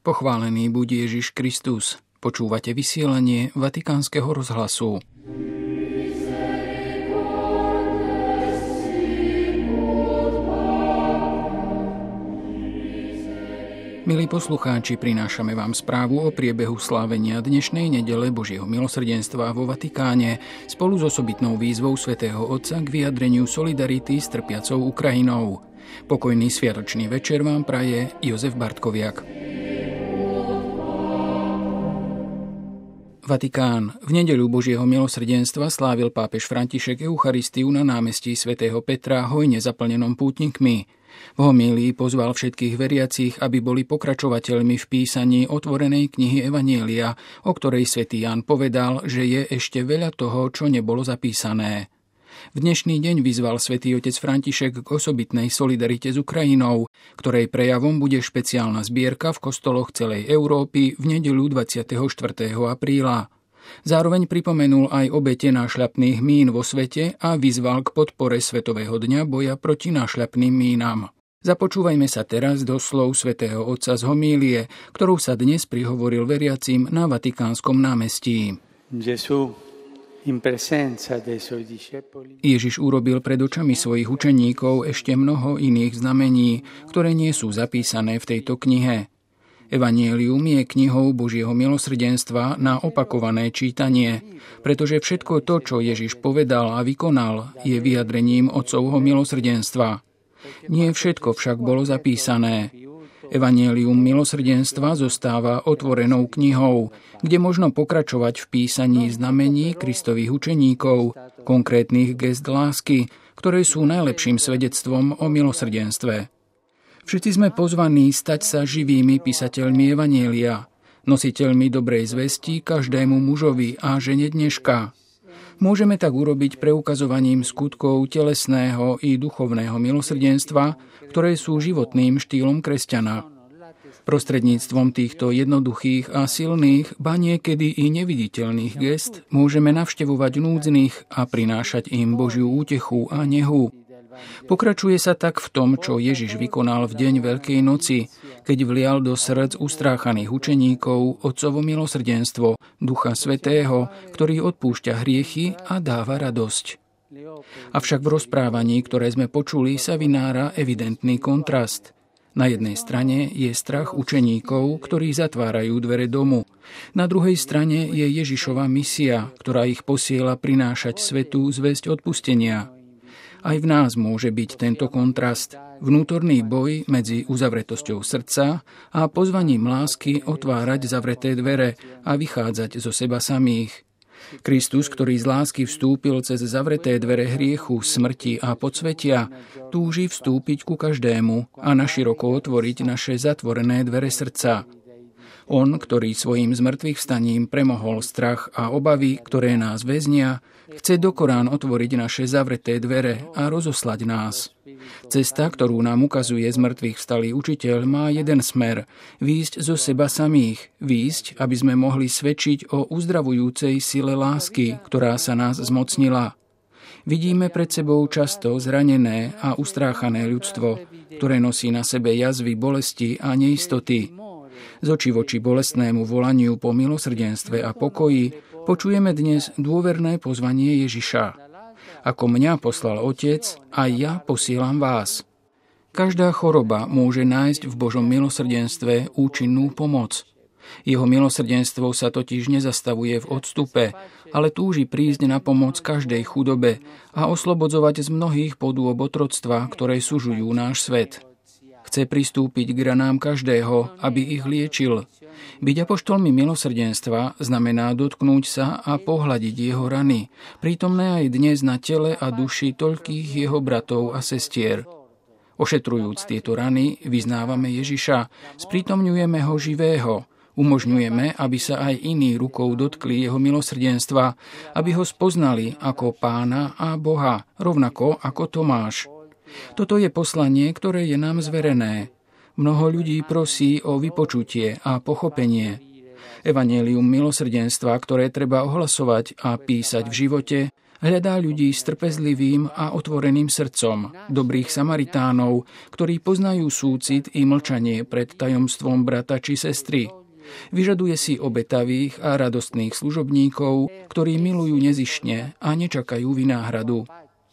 Pochválený buď Ježiš Kristus. Počúvate vysielanie Vatikánskeho rozhlasu. Milí poslucháči, prinášame vám správu o priebehu slávenia dnešnej nedele Božieho milosrdenstva vo Vatikáne spolu s osobitnou výzvou svätého Otca k vyjadreniu solidarity s trpiacou Ukrajinou. Pokojný sviatočný večer vám praje Jozef Bartkoviak. Vatikán. V nedeľu Božieho milosrdenstva slávil pápež František Eucharistiu na námestí svätého Petra hojne zaplnenom pútnikmi. V homílii pozval všetkých veriacich, aby boli pokračovateľmi v písaní otvorenej knihy Evanjelia, o ktorej svätý Ján povedal, že je ešte veľa toho, čo nebolo zapísané. V dnešný deň vyzval svätý otec František k osobitnej solidarite s Ukrajinou, ktorej prejavom bude špeciálna zbierka v kostoloch celej Európy v nedeľu 24. apríla. Zároveň pripomenul aj obete nášľapných mín vo svete a vyzval k podpore Svetového dňa boja proti nášľapným mínam. Započúvajme sa teraz do slov svätého Otca z homílie, ktorou sa dnes prihovoril veriacim na Vatikánskom námestí. Ježiš urobil pred očami svojich učeníkov ešte mnoho iných znamení, ktoré nie sú zapísané v tejto knihe. Evanjelium je knihou Božieho milosrdenstva na opakované čítanie, pretože všetko to, čo Ježiš povedal a vykonal, je vyjadrením Otcovho milosrdenstva. Nie všetko však bolo zapísané. Evanjelium milosrdenstva zostáva otvorenou knihou, kde možno pokračovať v písaní znamení Kristových učeníkov, konkrétnych gest lásky, ktoré sú najlepším svedectvom o milosrdenstve. Všetci sme pozvaní stať sa živými písateľmi Evanjelia, nositeľmi dobrej zvesti každému mužovi a žene dneška. Môžeme tak urobiť preukazovaním skutkov telesného i duchovného milosrdenstva, ktoré sú životným štýlom kresťana. Prostredníctvom týchto jednoduchých a silných, ba niekedy i neviditeľných gest môžeme navštevovať núdznych a prinášať im Božiu útechu a nehu. Pokračuje sa tak v tom, čo Ježiš vykonal v deň Veľkej noci, keď vlial do srdc ustráchaných učeníkov Otcovo milosrdenstvo, Ducha Svätého, ktorý odpúšťa hriechy a dáva radosť. Avšak v rozprávaní, ktoré sme počuli, sa vynára evidentný kontrast. Na jednej strane je strach učeníkov, ktorí zatvárajú dvere domu. Na druhej strane je Ježišova misia, ktorá ich posiela prinášať svetu zvesť odpustenia. Aj v nás môže byť tento kontrast, vnútorný boj medzi uzavretosťou srdca a pozvaním lásky otvárať zavreté dvere a vychádzať zo seba samých. Kristus, ktorý z lásky vstúpil cez zavreté dvere hriechu, smrti a podsvetia, túži vstúpiť ku každému a naširoko otvoriť naše zatvorené dvere srdca. On, ktorý svojím zmrtvých vstaním premohol strach a obavy, ktoré nás väznia, chce dokorán otvoriť naše zavreté dvere a rozoslať nás. Cesta, ktorú nám ukazuje zmrtvých vstalý učiteľ, má jeden smer – výjsť zo seba samých, výjsť, aby sme mohli svedčiť o uzdravujúcej sile lásky, ktorá sa nás zmocnila. Vidíme pred sebou často zranené a ustráchané ľudstvo, ktoré nosí na sebe jazvy, bolesti a neistoty. Z očí voči bolestnému volaniu po milosrdenstve a pokoji počujeme dnes dôverné pozvanie Ježiša. Ako mňa poslal Otec, aj ja posielam vás. Každá choroba môže nájsť v Božom milosrdenstve účinnú pomoc. Jeho milosrdenstvo sa totiž nezastavuje v odstupe, ale túži prísť na pomoc každej chudobe a oslobodzovať z mnohých podôb otroctva, ktoré sužujú náš svet. Chce pristúpiť k ranám každého, aby ich liečil. Byť apoštolmi milosrdenstva znamená dotknúť sa a pohľadiť jeho rany, prítomné aj dnes na tele a duši toľkých jeho bratov a sestier. Ošetrujúc tieto rany, vyznávame Ježiša, sprítomňujeme ho živého, umožňujeme, aby sa aj iní rukou dotkli jeho milosrdenstva, aby ho spoznali ako Pána a Boha, rovnako ako Tomáš. Toto je poslanie, ktoré je nám zverené. Mnoho ľudí prosí o vypočutie a pochopenie. Evanjelium milosrdenstva, ktoré treba ohlasovať a písať v živote, Hľadá ľudí s trpezlivým a otvoreným srdcom, dobrých Samaritánov, ktorí poznajú súcit i mlčanie pred tajomstvom brata či sestry. Vyžaduje si obetavých a radostných služobníkov, ktorí milujú nezištne a nečakajú vynáhradu.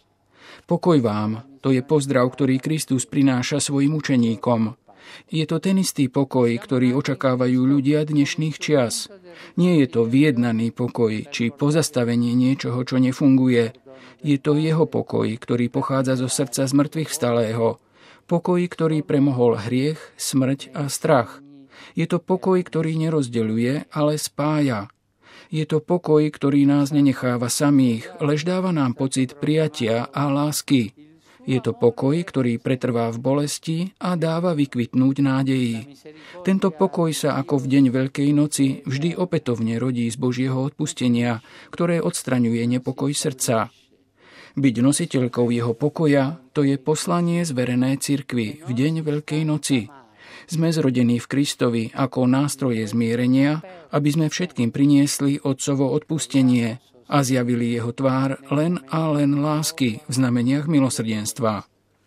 Pokoj vám, to je pozdrav, ktorý Kristus prináša svojim učeníkom. Je to ten istý pokoj, ktorý očakávajú ľudia dnešných čias. Nie je to vyjednaný pokoj, či pozastavenie niečoho, čo nefunguje. Je to jeho pokoj, ktorý pochádza zo srdca zmrtvých vstalého. Pokoj, ktorý premohol hriech, smrť a strach. Je to pokoj, ktorý nerozdeľuje, ale spája. Je to pokoj, ktorý nás nenecháva samých, lež dáva nám pocit prijatia a lásky. Je to pokoj, ktorý pretrvá v bolesti a dáva vykvitnúť nádeji. Tento pokoj sa ako v deň Veľkej noci vždy opätovne rodí z Božieho odpustenia, ktoré odstraňuje nepokoj srdca. Byť nositeľkou jeho pokoja, to je poslanie zverené cirkvi v deň Veľkej noci. Sme zrodení v Kristovi ako nástroje zmierenia, aby sme všetkým priniesli Otcovo odpustenie a zjavili jeho tvár len a len lásky v znameniach milosrdenstva.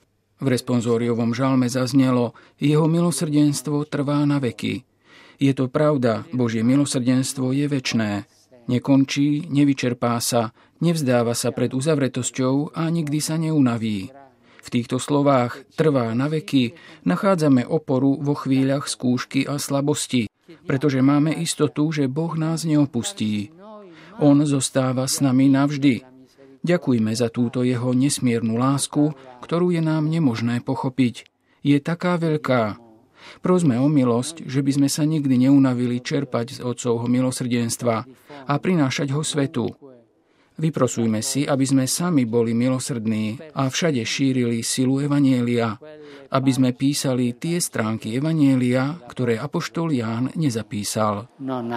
V responsóriovom žalme zaznelo: jeho milosrdenstvo trvá na veky. Je to pravda, Božie milosrdenstvo je večné. Nekončí, nevyčerpá sa, nevzdáva sa pred uzavretosťou a nikdy sa neunaví. V týchto slovách trvá na veky nachádzame oporu vo chvíľach skúšky a slabosti, pretože máme istotu, že Boh nás neopustí. On zostáva s nami navždy. Ďakujme za túto jeho nesmiernu lásku, ktorú je nám nemožné pochopiť. Je taká veľká. Prosme o milosť, že by sme sa nikdy neunavili čerpať z Otcovho milosrdenstva a prinášať ho svetu. Vyprosujme si, aby sme sami boli milosrdní a všade šírili silu evanjelia, aby sme písali tie stránky evanjelia, ktoré apoštol Ján nezapísal.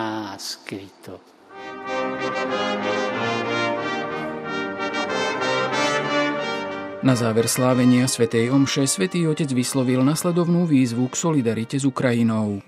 Na záver slávenia svätej omše svätý Otec vyslovil nasledovnú výzvu k solidarite s Ukrajinou.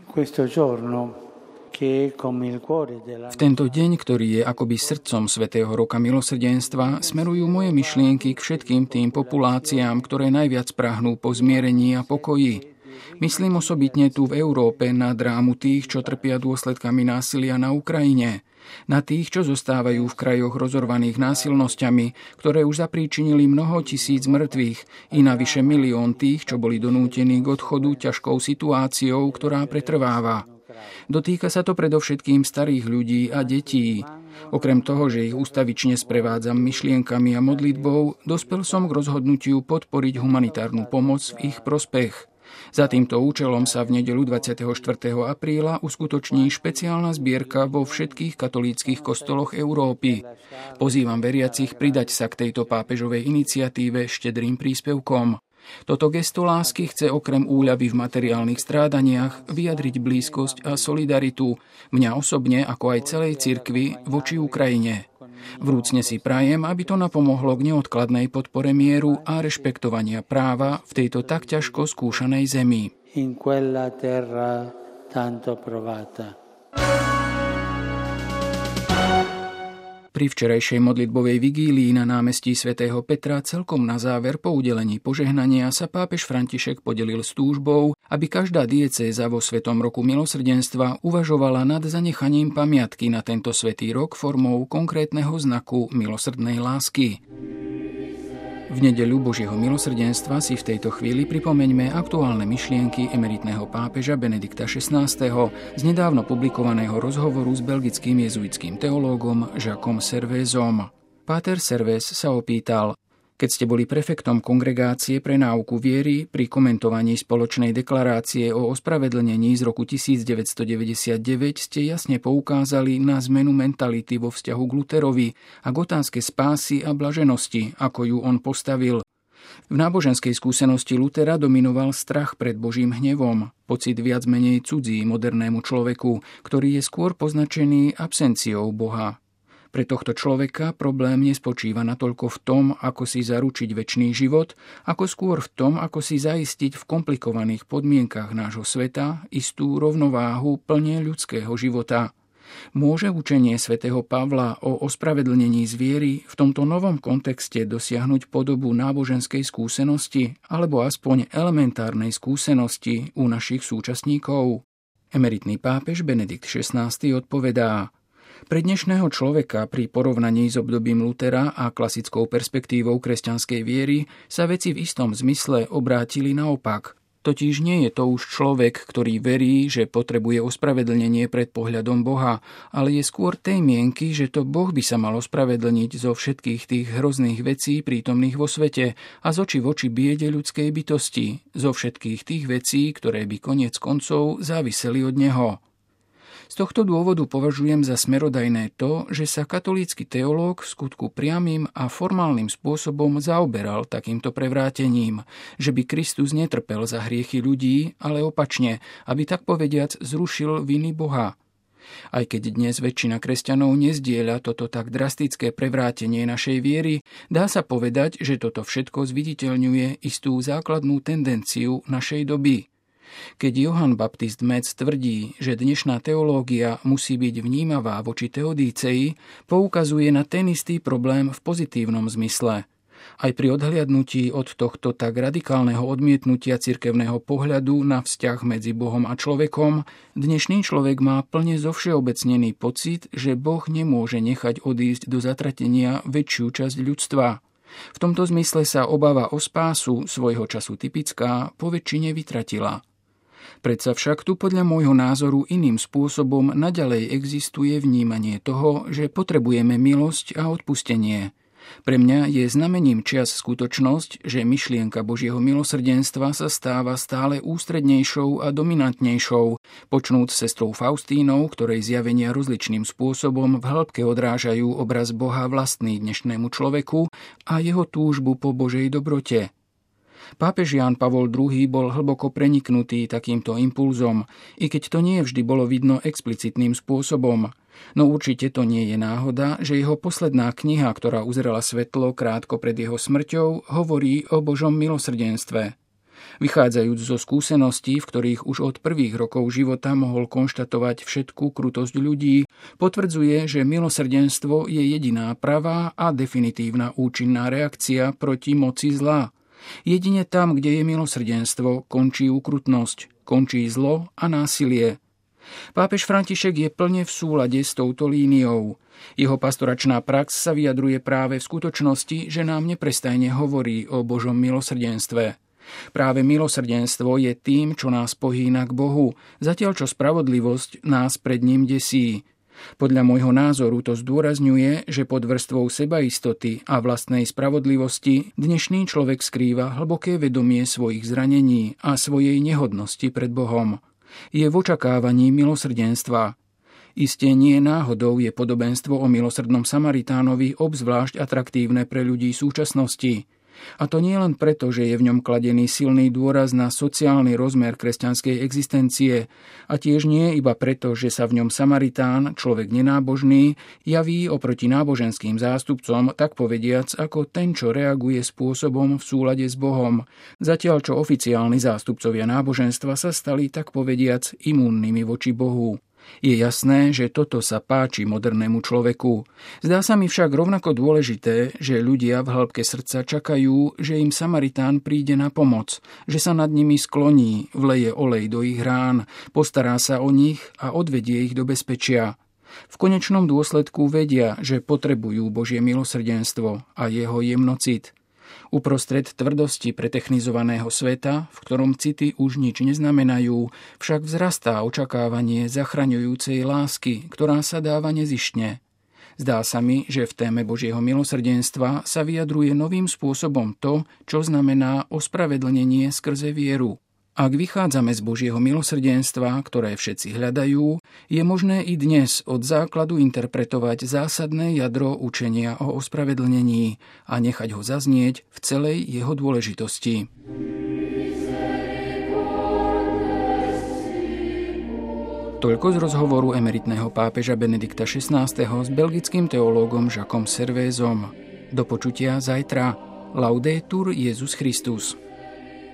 V tento deň, ktorý je akoby srdcom Svätého roka milosrdenstva, smerujú moje myšlienky k všetkým tým populáciám, ktoré najviac prahnú po zmierení a pokoji. Myslím osobitne tu v Európe na drámu tých, čo trpia dôsledkami násilia na Ukrajine, na tých, čo zostávajú v krajoch rozorvaných násilnosťami, ktoré už zapríčinili mnoho tisíc mŕtvych, i navyše milión tých, čo boli donútení k odchodu ťažkou situáciou, ktorá pretrváva. Dotýka sa to predovšetkým starých ľudí a detí. Okrem toho, že ich ústavične sprevádzam myšlienkami a modlitbou, dospel som k rozhodnutiu podporiť humanitárnu pomoc v ich prospech. Za týmto účelom sa v nedeľu 24. apríla uskutoční špeciálna zbierka vo všetkých katolíckych kostoloch Európy. Pozývam veriacich pridať sa k tejto pápežovej iniciatíve štedrým príspevkom. Toto gesto lásky chce okrem úľavy v materiálnych strádaniach vyjadriť blízkosť a solidaritu mňa osobne, ako aj celej cirkvi voči Ukrajine. Vrúcne si prajem, aby to napomohlo k neodkladnej podpore mieru a rešpektovania práva v tejto tak ťažko skúšanej zemi. Pri včerajšej modlitbovej vigílii na námestí svätého Petra celkom na záver po udelení požehnania sa pápež František podelil s túžbou, aby každá diecéza vo Svetom roku milosrdenstva uvažovala nad zanechaním pamiatky na tento svätý rok formou konkrétneho znaku milosrdnej lásky. V nedeľu Božieho milosrdenstva si v tejto chvíli pripomeňme aktuálne myšlienky emeritného pápeža Benedikta XVI. Z nedávno publikovaného rozhovoru s belgickým jezuitským teológom Jacquesom Servézom. Páter Servés sa opýtal: keď ste boli prefektom kongregácie pre náuku viery, pri komentovaní spoločnej deklarácie o ospravedlnení z roku 1999 ste jasne poukázali na zmenu mentality vo vzťahu k Lutherovi a k otázke spásy a blaženosti, ako ju on postavil. V náboženskej skúsenosti Lutera dominoval strach pred Božím hnevom, pocit viac menej cudzí modernému človeku, ktorý je skôr poznačený absenciou Boha. Pre tohto človeka problém nespočíva natoľko v tom, ako si zaručiť večný život, ako skôr v tom, ako si zaistiť v komplikovaných podmienkach nášho sveta istú rovnováhu plne ľudského života. Môže učenie svätého Pavla o ospravedlnení z viery v tomto novom kontexte dosiahnuť podobu náboženskej skúsenosti alebo aspoň elementárnej skúsenosti u našich súčasníkov? Emeritný pápež Benedikt XVI odpovedá: Pre dnešného človeka pri porovnaní s obdobím Lutera a klasickou perspektívou kresťanskej viery sa veci v istom zmysle obrátili naopak. Totiž nie je to už človek, ktorý verí, že potrebuje ospravedlnenie pred pohľadom Boha, ale je skôr tej mienky, že to Boh by sa mal ospravedlniť zo všetkých tých hrozných vecí prítomných vo svete a z očí v oči biede ľudskej bytosti, zo všetkých tých vecí, ktoré by koniec koncov záviseli od neho. Z tohto dôvodu považujem za smerodajné to, že sa katolícky teológ v skutku priamym a formálnym spôsobom zaoberal takýmto prevrátením, že by Kristus netrpel za hriechy ľudí, ale opačne, aby tak povediac zrušil viny Boha. Aj keď dnes väčšina kresťanov nezdieľa toto tak drastické prevrátenie našej viery, dá sa povedať, že toto všetko zviditeľňuje istú základnú tendenciu našej doby. Keď Johann Baptist Metz tvrdí, že dnešná teológia musí byť vnímavá voči Teodícei, poukazuje na ten istý problém v pozitívnom zmysle. Aj pri odhliadnutí od tohto tak radikálneho odmietnutia cirkevného pohľadu na vzťah medzi Bohom a človekom, dnešný človek má plne zovšeobecnený pocit, že Boh nemôže nechať odísť do zatratenia väčšiu časť ľudstva. V tomto zmysle sa obava o spásu, svojho času typická, poväčšine vytratila. Predsa však tu podľa môjho názoru iným spôsobom naďalej existuje vnímanie toho, že potrebujeme milosť a odpustenie. Pre mňa je znamením čias skutočnosť, že myšlienka Božieho milosrdenstva sa stáva stále ústrednejšou a dominantnejšou, počnúc sestrou Faustínou, ktorej zjavenia rozličným spôsobom v hĺbke odrážajú obraz Boha vlastný dnešnému človeku a jeho túžbu po Božej dobrote. Pápež Ján Pavol II bol hlboko preniknutý takýmto impulzom, i keď to nie vždy bolo vidno explicitným spôsobom. No určite to nie je náhoda, že jeho posledná kniha, ktorá uzrela svetlo krátko pred jeho smrťou, hovorí o Božom milosrdenstve. Vychádzajúc zo skúseností, v ktorých už od prvých rokov života mohol konštatovať všetku krutosť ľudí, potvrdzuje, že milosrdenstvo je jediná pravá a definitívna účinná reakcia proti moci zla. Jedine tam, kde je milosrdenstvo, končí ukrutnosť, končí zlo a násilie. Pápež František je plne v súlade s touto líniou. Jeho pastoračná prax sa vyjadruje práve v skutočnosti, že nám neprestajne hovorí o Božom milosrdenstve. Práve milosrdenstvo je tým, čo nás pohýna k Bohu, zatiaľ čo spravodlivosť nás pred ním desí. Podľa môjho názoru to zdôrazňuje, že pod vrstvou sebaistoty a vlastnej spravodlivosti dnešný človek skrýva hlboké vedomie svojich zranení a svojej nehodnosti pred Bohom. Je v očakávaní milosrdenstva. Isté nie náhodou je podobenstvo o milosrdnom Samaritánovi obzvlášť atraktívne pre ľudí súčasnosti. A to nie len preto, že je v ňom kladený silný dôraz na sociálny rozmer kresťanskej existencie a tiež nie iba preto, že sa v ňom Samaritán, človek nenábožný, javí oproti náboženským zástupcom, tak povediac, ako ten, čo reaguje spôsobom v súlade s Bohom, zatiaľ čo oficiálni zástupcovia náboženstva sa stali, tak povediac, imúnnymi voči Bohu. Je jasné, že toto sa páči modernému človeku. Zdá sa mi však rovnako dôležité, že ľudia v hĺbke srdca čakajú, že im Samaritán príde na pomoc, že sa nad nimi skloní, vleje olej do ich rán, postará sa o nich a odvedie ich do bezpečia. V konečnom dôsledku vedia, že potrebujú Božie milosrdenstvo a jeho jemnocit. Uprostred tvrdosti pretechnizovaného sveta, v ktorom city už nič neznamenajú, však vzrastá očakávanie zachraňujúcej lásky, ktorá sa dáva nezištne. Zdá sa mi, že v téme Božieho milosrdenstva sa vyjadruje novým spôsobom to, čo znamená ospravedlnenie skrze vieru. Ak vychádzame z Božieho milosrdenstva, ktoré všetci hľadajú, je možné i dnes od základu interpretovať zásadné jadro učenia o ospravedlnení a nechať ho zaznieť v celej jeho dôležitosti. Toľko z rozhovoru emeritného pápeža Benedikta XVI. S belgickým teológom Jacquom Servézom. Do počutia zajtra. Laudetur Jesus Christus.